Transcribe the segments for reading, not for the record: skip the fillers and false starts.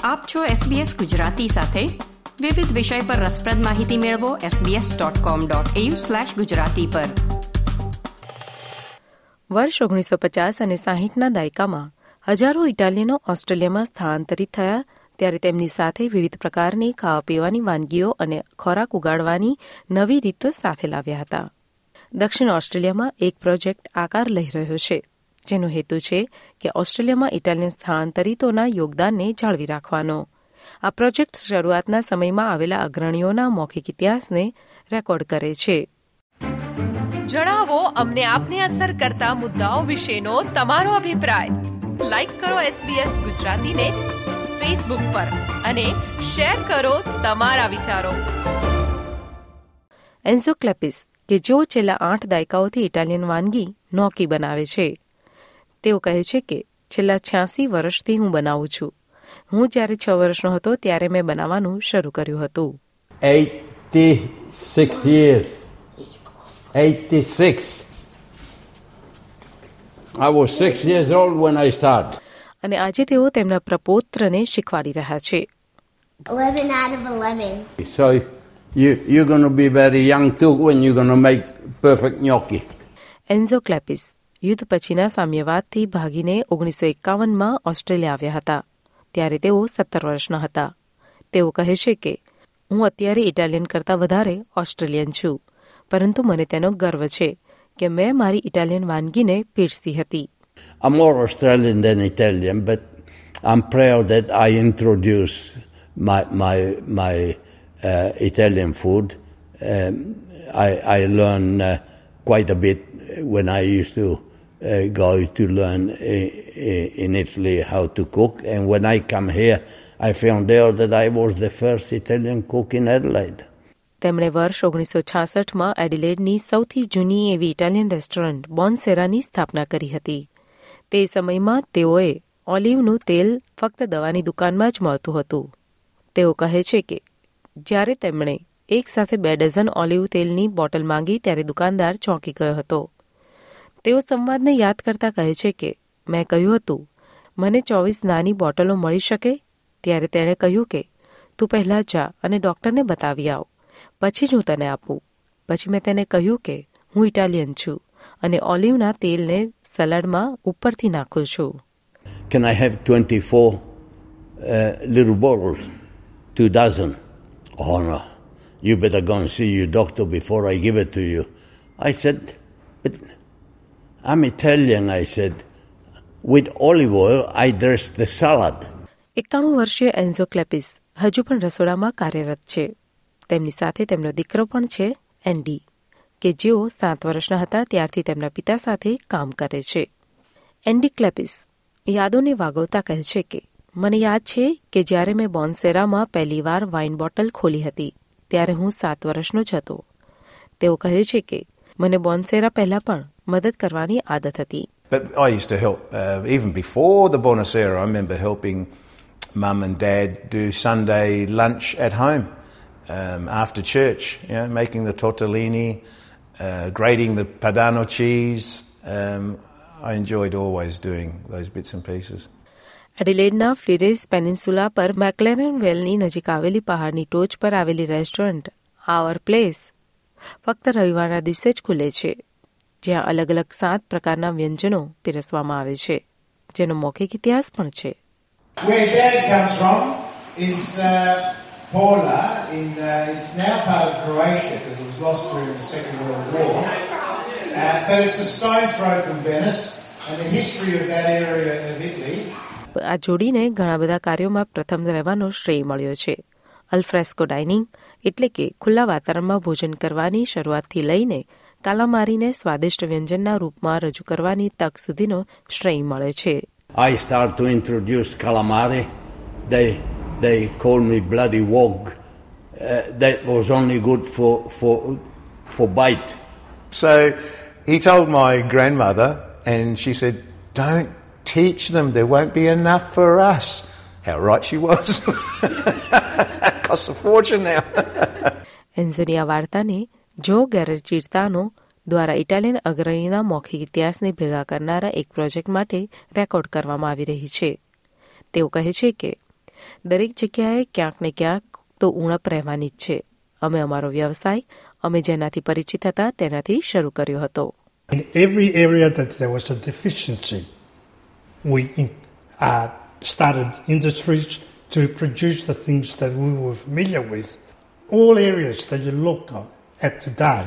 આપ છો SBS ગુજરાતી સાથે. વિવિધ વિષય પર રસપ્રદ માહિતી મેળવો sbs.com.au/gujarati પર. વર્ષ 1950 અને 60ના દાયકામાં હજારો ઇટાલિયનો ઓસ્ટ્રેલિયામાં સ્થળાંતરિત થયા ત્યારે તેમની સાથે વિવિધ પ્રકારની ખાવા પીવાની વાનગીઓ અને ખોરાક ઉગાડવાની નવી રીતો સાથે લાવ્યા હતા. દક્ષિણ ઓસ્ટ્રેલિયામાં એક પ્રોજેક્ટ આકાર લઈ રહ્યો છે, જેનો હેતુ છે કે ઓસ્ટ્રેલિયામાં ઇટાલિયન સ્થળાંતરિતોના યોગદાનને જાળવી રાખવાનો. આ પ્રોજેક્ટ શરૂઆતના સમયમાં આવેલા અગ્રણીઓના મૌખિક ઇતિહાસને રેકોર્ડ કરે છે. જણાવો અમને આપને અસર કરતા મુદ્દાઓ વિશેનો તમારો અભિપ્રાય. લાઈક કરો SBS ગુજરાતીને ફેસબુક પર અને શેર કરો તમારા વિચારો. એન્ઝો ક્લેપિસ, કે જેઓ છેલ્લા 8 દાયકાઓથી ઇટાલિયન વાનગી નોકી બનાવે છે, તેઓ કહે છે કે છેલ્લા 86 વર્ષથી હું બનાવું છું. હું જ્યારે 6 વર્ષનો હતો ત્યારે મેં બનાવવાનું શરૂ કર્યું હતું. 86 years. 86. I was 6 years old when I started. અને આજે તેઓ તેમના પ્રપૌત્રને શીખવાડી રહ્યા છે. 11 out of 11. So you're going to be very young too when you're going to make perfect gnocchi. એન્ઝો ક્લેપિસ યુદ્ધ પછીના સામ્યવાદથી ભાગીને 1951માં ઓસ્ટ્રેલિયા આવ્યા હતા. ત્યારે તેઓ 17 વર્ષના હતા. તેઓ કહે છે કે હું અત્યારે ઇટાલિયન કરતાં વધારે ઓસ્ટ્રેલિયન છું, પરંતુ મને તેનો ગર્વ છે કે મેં મારી ઇટાલિયન વાનગીને પીરસી હતી. I'm more Australian than Italian, but I'm proud that I introduced my Italian food. I learned quite a bit when I used to go to learn in Italy how to cook, and when I come here, I found out that I was the first Italian cook in Adelaide. તેમણે વર્ષ 1966માં એડિલેડની સૌથી જૂની એવી Italian restaurant બોનસેરાની સ્થાપના કરી હતી. તે સમયમાં તેઓએ ઓલિવનું તેલ ફક્ત દવાની દુકાનમાં જ મળતું હતું. તેઓ કહે છે કે જ્યારે તેમણે એક સાથે 2 ડઝન ઓલિવ તેલની બોટલ માંગી ત્યારે દુકાનદાર ચોંકી ગયો હતો. તેઓ સંવાદને યાદ કરતા કહે છે કે મેં કહ્યું હતું, મને 24 નાની બોટલો મળી શકે? ત્યારે તેણે કહ્યું કે તું પહેલાં જા અને ડૉક્ટરને બતાવી આવ, પછી જ હું તને આપું. પછી મેં તેને કહ્યું કે હું ઇટાલિયન છું અને ઓલિવના તેલને સલાડમાં ઉપરથી નાખું છું. Can I have 24 little bottles? 2 dozen? Oh no, you better go and see your doctor before I give it to you. I said, but I'm Italian, I said. With olive oil, I dress the salad. 91 વર્ષીય એન્ઝો ક્લેપિસ હજુ પણ રસોડામાં કાર્યરત છે. તેમની સાથે તેમનો દીકરો પણ છે, એન્ડી, કે જેઓ 7 વર્ષના હતા ત્યારથી તેમના પિતા સાથે કામ કરે છે. એન્ડી ક્લેપિસ યાદોને વાગવતા કહે છે કે મને યાદ છે કે જ્યારે મેં બોનસેરામાં પહેલીવાર વાઇન બોટલ ખોલી હતી ત્યારે હું 7 વર્ષનો જ હતો. તેઓ કહે છે કે મને બોનસેરા પહેલા પણ મદદ કરવાની આદત હતી. But I used to help even before the Bonacera. I remember helping Mum and Dad do Sunday lunch at home after church, making the tortellini, grating the Padano cheese. I enjoyed always doing those bits and pieces. એડિલેડના ફ્લિરેઝ પેનિન્સુલા પર મેક્લેરન વેલની નજીક આવેલી પહાડની ટોચ પર આવેલી restaurant આવર place ફક્ત રવિવારના દિવસે જ ખુલે છે, જ્યાં અલગ અલગ 7 પ્રકારના વ્યંજનો પીરસવામાં આવે છે, જેનો મૌખિક ઇતિહાસ પણ છે. Where Dad comes from is Pola. It's now part of Croatia because it was lost during the Second World War. But it's a stone throw from Venice, and the history of that area of Italy. આ જોડીને ઘણા બધા કાર્યોમાં પ્રથમ રહેવાનો શ્રેય મળ્યો છે. અલ્ફ્રેસ્કો ડાઇનિંગ એટલે કે ખુલ્લા વાતાવરણમાં ભોજન કરવાની શરૂઆતથી લઈને કાલામારીને સ્વાદિષ્ટ વ્યંજનના રૂપમાં રજૂ કરવાની તક સુધીનો શ્રેય મળે છે. I started to introduce calamari. They called me bloody wog. That was only good for bite. So he told my grandmother, and she said, "Don't teach them. There won't be enough for us." How right she was. Costs a fortune now. એન્ઝોની આ વાર્તાને જો ગેરચિરતાનો દ્વારા Italian અગ્રણીના મૌખિક ઇતિહાસને ભેગા કરનારા એક project માટે record કરવામાં આવી રહી છે. તેઓ કહે છે કે દરેક જગ્યાએ ક્યાંક ને ક્યાંક તો ઉણપ રહેવાની જ છે. અમે અમારો વ્યવસાય અમે જેનાથી પરિચિત હતા તેનાથી શરૂ કર્યો હતો. In every area that there was a deficiency, we started industries to produce the things that we were familiar with. All areas that you look at today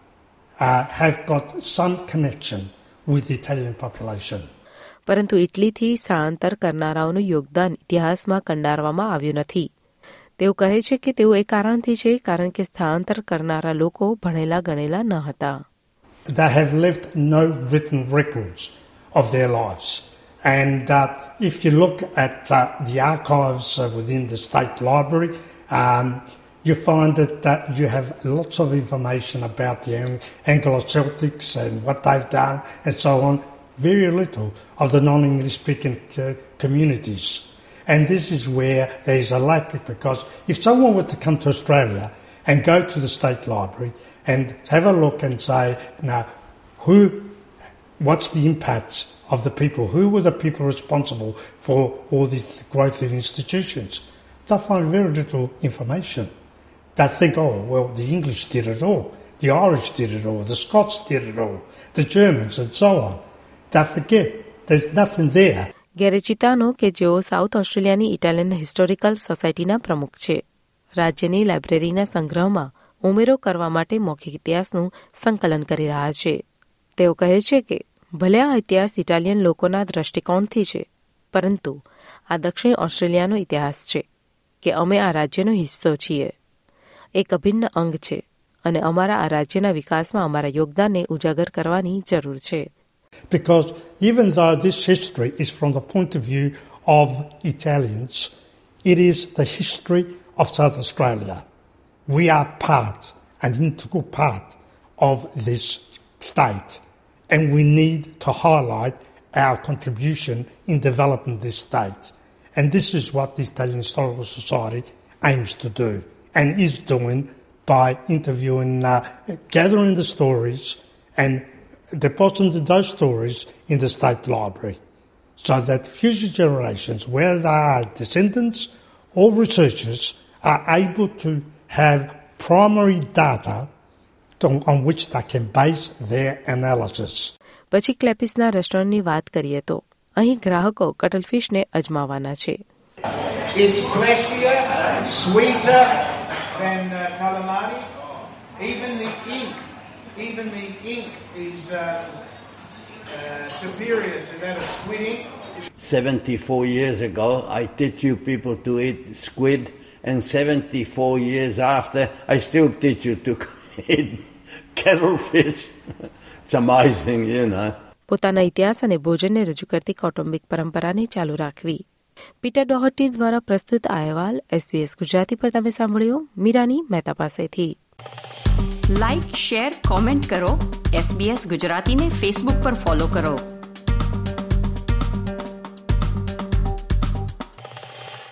have got some connection with the Italian population. પરંતુ ઇટલીથી સ્થળાંતર કરનારાઓનું યોગદાન ઇતિહાસમાં કંડારવામાં આવ્યું નથી. તેઓ કહે છે કે તેઓ એ કારણથી છે કારણ કે સ્થળાંતર કરનારા લોકો ભણેલા ગણેલા ન હતા. They have left no written records of their lives. And if you look at the archives within the State Library, you find that you have lots of information about the Anglo-Celtics and what they've done and so on. Very little of the non-English speaking communities. And this is where there is a lack, because if someone were to come to Australia and go to the State Library and have a look and say, now, what's the impacts of the people? Who were the people responsible for all this growth of institutions? They'll find very little information. They think, oh, well, the English did it all, the Irish did it all, the Scots did it all, the Germans and so on. They forget there's nothing there. ગેરે ચિતાનો કે જેઓ south ઓસ્ટ્રેલિયાની Italian historical સોસાયટીના પ્રમુખ છે, રાજ્યની લાઇબ્રેરીના સંગ્રહમાં ઉમેરો કરવા માટે મૌખિક ઇતિહાસનું સંકલન કરી રહ્યા છે. તેઓ કહે છે કે ભલે આ ઇતિહાસ ઇટાલિયન લોકોના દ્રષ્ટિકોણથી છે, પરંતુ આ દક્ષિણ ઓસ્ટ્રેલિયાનો ઇતિહાસ છે કે અમે આ રાજ્યનો હિસ્સો છીએ, એક અભિન્ન અંગ છે અને અમારા આ રાજ્યના વિકાસમાં અમારા યોગદાનને ઉજાગર કરવાની જરૂર છે. Because even though this history is from the point of view of Italians, it is the history of South Australia. We are part, an integral part of this state, and we need to highlight our contribution in developing this state. And this is what the Italian Historical Society aims to do and is doing by interviewing, gathering the stories and depositing those stories in the State Library so that future generations, whether they are descendants or researchers, are able to have primary data on which they can base their analysis. પછી ક્લેપિસના રેસ્ટોરન્ટની વાત કરીએ તો અહીં ગ્રાહકો કટલફિશને અજમાવાના છે. It's fleshier, sweeter than calamari. Even the ink is superior to that of squid ink. 74 years ago, I teach you people to eat squid, and 74 years after, I still teach you to eat kettlefish. It's amazing, you know. પોતાના ઇતિહાસ અને ભોજનને રજૂ કરતી કૌટુંબિક પરંપરાને ચાલુ રાખવી. Peter ડોહર્ટી દ્વારા પ્રસ્તુત આ અહેવાલ SBS ગુજરાતી પર તમે સાંભળ્યો મીરાની મહેતા પાસેથી. લાઇક, શેર, કોમેન્ટ કરો. SBS ગુજરાતીને ફેસબુક પર ફોલો કરો.